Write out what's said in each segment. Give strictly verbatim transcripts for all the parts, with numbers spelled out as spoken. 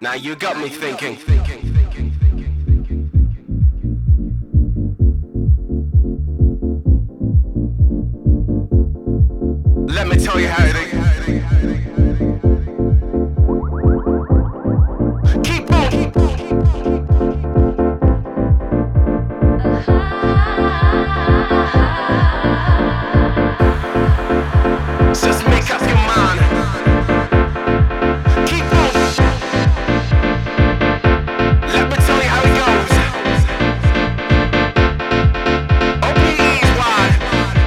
Now you got me thinking. Let me tell you how it is. Keep on. Just make up your mind. Keep on. Let me tell you how it goes. Open your ears wide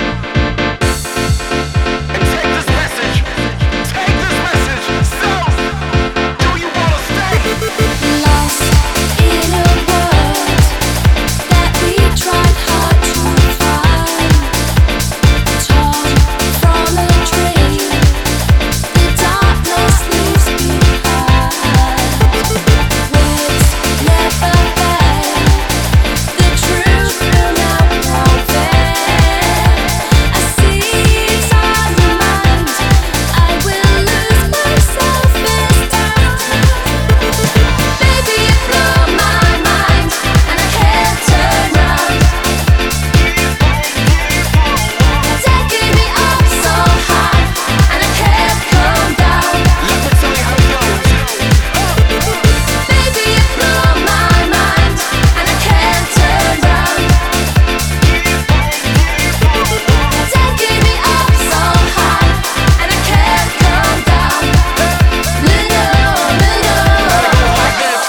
and take this message. Take this message. So, do you wanna stay? Lost in a world that we tried hard to find, torn from a dream, the darkness leaves behind. Words never beg, the truth will now prevail. I see it's on your mind, I will lose myself this time. Baby, you blow my mind, and I can't turn round. Taking me up so high, and I can't come down. Let me tell you how it goes. Baby, you blow my mind, and I can't turn round. Taking me up so high, and I can't come down. Little, little. Like this.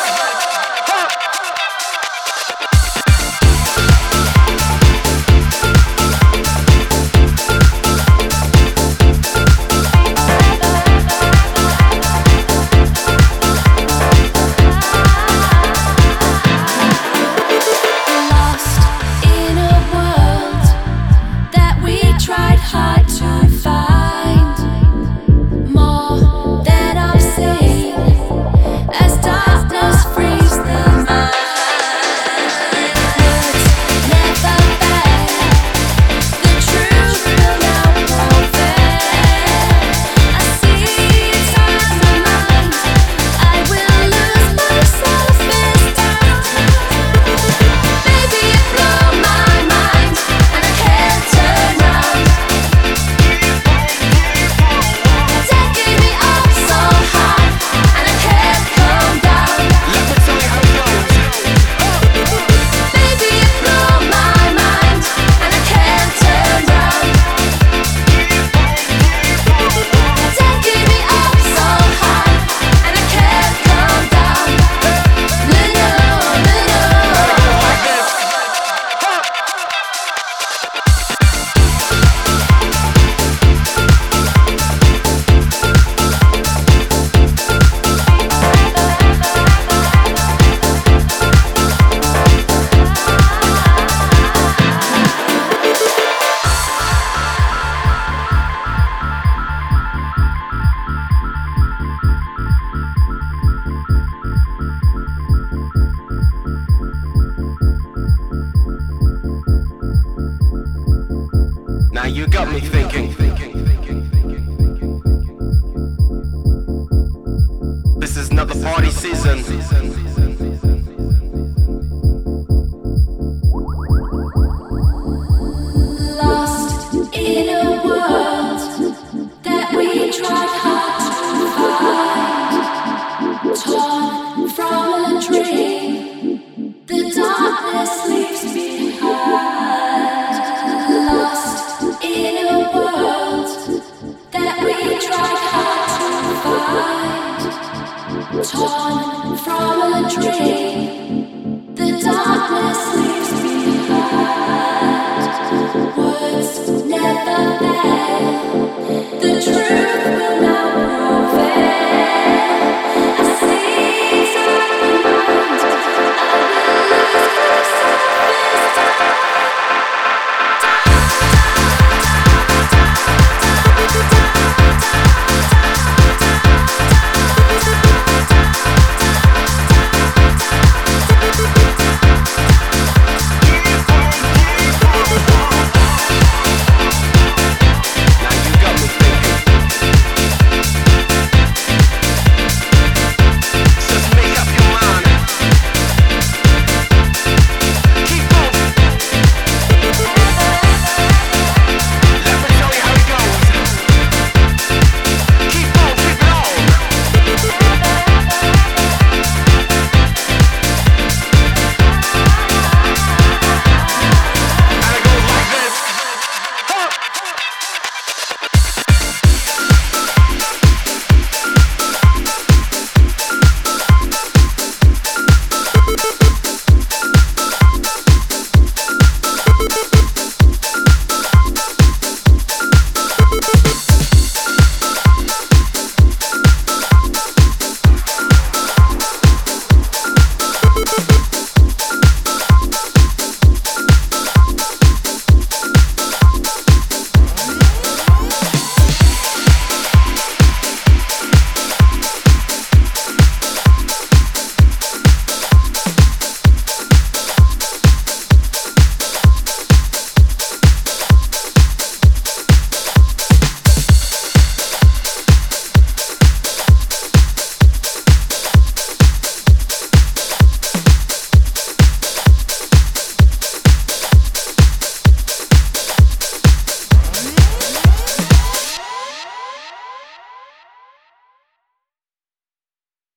Lost in a world that we tried hard to find, more than obscene, as darkness frees the mind. Words never beg, the truth will now prevail. I see it's on my mind, I will lose myself this time. Baby, you blow my mind, and I can't turn round. Taking me up so high, and I can't come down. Let me tell you how it goes. Baby, you blow my mind, and I can't turn round. Taking me up so high, and I can't come down. Little, little. Like this. Now you got me thinking. This is another party season. Lost in a world that we tried hard to find, torn from a dream, the darkness leaves behind. Lost in a world that we tried hard to find, torn from a dream,